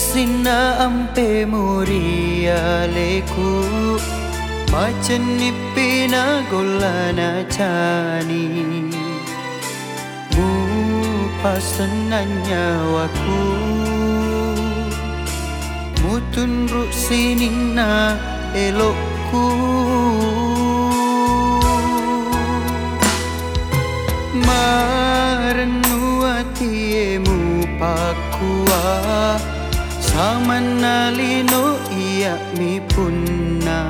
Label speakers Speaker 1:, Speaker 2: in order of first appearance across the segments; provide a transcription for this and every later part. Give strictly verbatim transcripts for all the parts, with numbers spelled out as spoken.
Speaker 1: sina ampe muria leku macen nipina golana cani mu pasenanya waku mutun ruk sinina elokku marenu atiemu pakua samanalino iya mi punna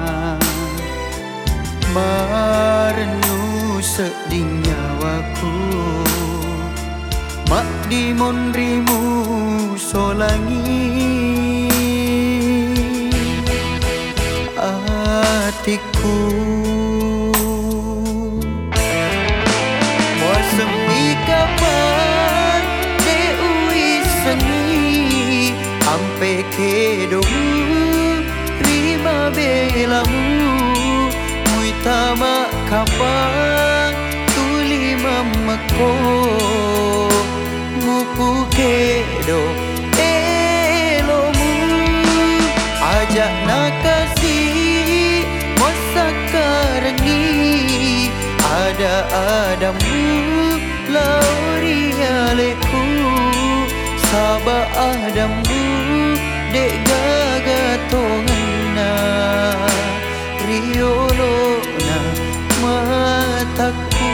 Speaker 1: marenu sedihnya waku mak di mondrimu solangi hatiku semi kapan deui sengi ampe kedomu rima belamu muitama kapan tuli mamako mupu kedo elomu ajak nakasih mosakarani ada adamu lauri aleku sabah adamu dek gagatongana riolona mataku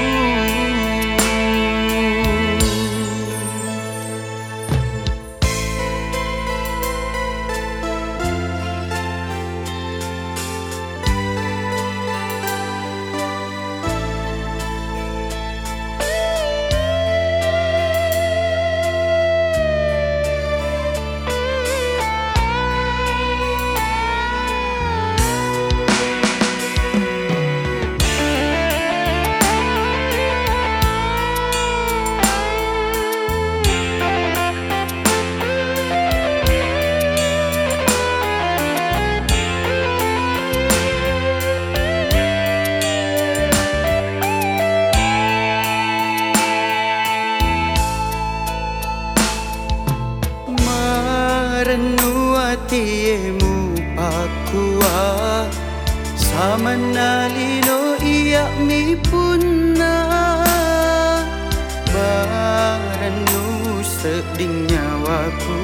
Speaker 1: marenu atiemu pakua samanalino iya mi punna marenu sedihnya waku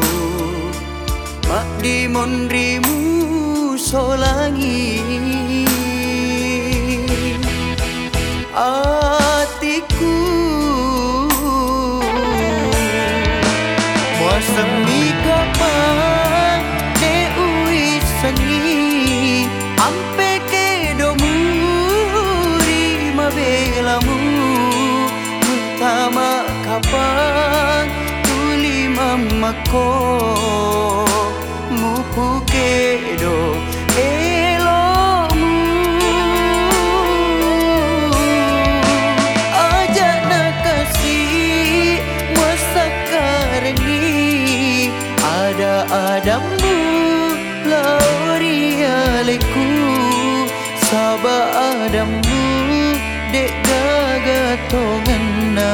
Speaker 1: mak di mondrimu solangi hatiku semi kapan deui sengi ampe kedomu rima belamu utama kapan tuli mamako mupu kedo elomu ajak nakasih mosakarani ada adamu lauri aleku sabah adamu dek gagatongana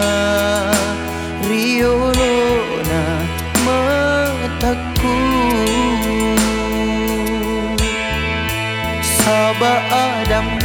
Speaker 1: riolona mataku sabah adamu